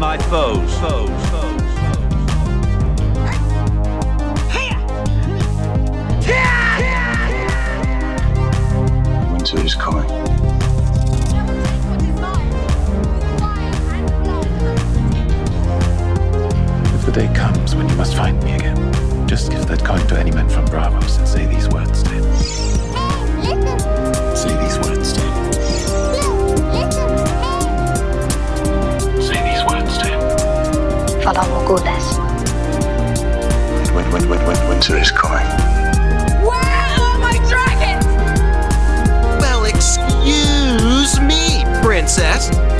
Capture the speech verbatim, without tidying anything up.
my foes. foes, foes, Winter is coming. If the day comes when you must find me again, just give that coin to any man from Bravos and say these words to him. Say these words to him. Say these words to him. Follow Morghulis. Win, win, win, win, winter is coming. Where are my dragons? Well, excuse me, princess.